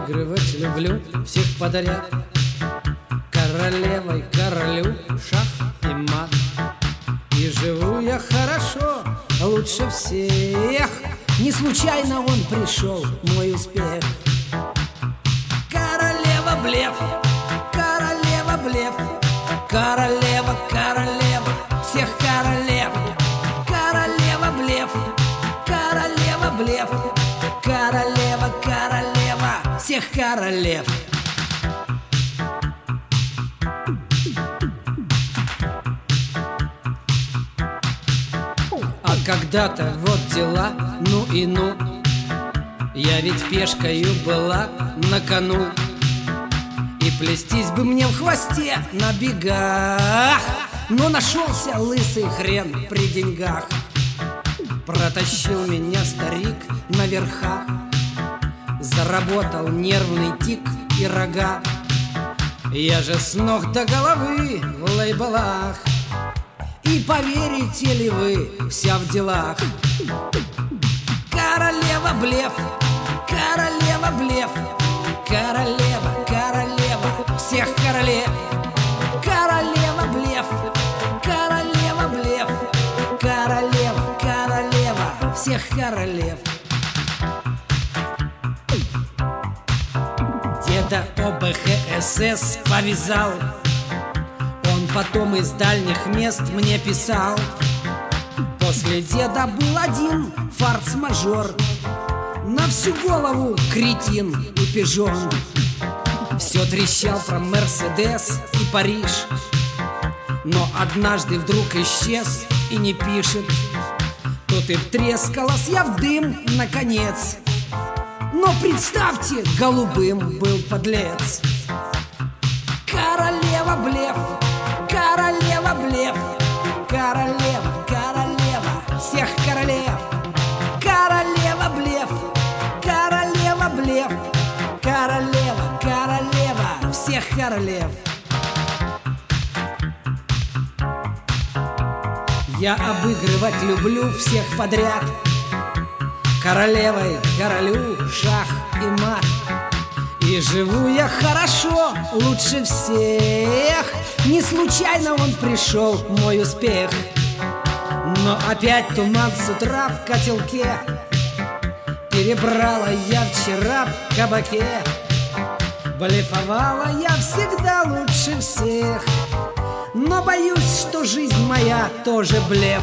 обыгрывать люблю всех подряд. Королевой королю шах и мат. И живу я хорошо, лучше всех. Не случайно он пришел, мой успех. Королева блеф, королева блеф. Королева, королева всех королев. Королева блеф, королева блеф. Королева, королева всех королев. А когда-то вот дела, ну и ну. Я ведь пешкою была на кону. И плестись бы мне в хвосте на бегах, но нашелся лысый хрен при деньгах. Протащил меня старик на верхах. Заработал нервный тик и рога. Я же с ног до головы в лейблах. И поверите ли вы, вся в делах. Королева блеф, королева блеф. Королева, королева всех королев. Королева блеф, королева блеф. Королева, королева всех королев. Деда ОБХСС повязал. Он потом из дальних мест мне писал. После деда был один форс-мажор. На всю голову кретин и пижон. Все трещал про Мерседес и Париж. Но однажды вдруг исчез и не пишет. Тут и втрескалась я в дым, наконец. Но представьте, голубым был подлец. Королева блеф, королева блеф. Королева, королева всех королев. Королева блеф, королева блеф. Королева, королева всех королев. Я обыгрывать люблю всех подряд. Королевой королю шах и мат. И живу я хорошо, лучше всех. Не случайно он пришел, мой успех. Но опять туман с утра в котелке. Перебрала я вчера в кабаке. Блефовала я всегда лучше всех. Но боюсь, что жизнь моя тоже блеф.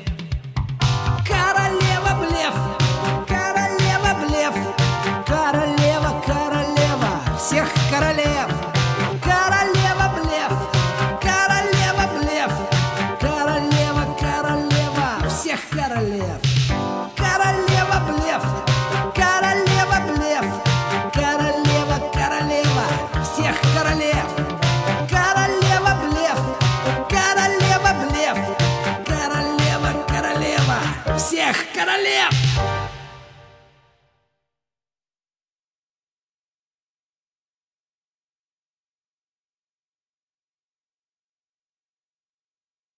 Королева блеф, королева блеф. Королева, королева всех королев. Королева блеф, королева блеф. Королева, королева всех королев. Королева блеф, королева блеф. Королева, королева всех королев. Королева блеф, королева блеф. Королева, королева всех королев.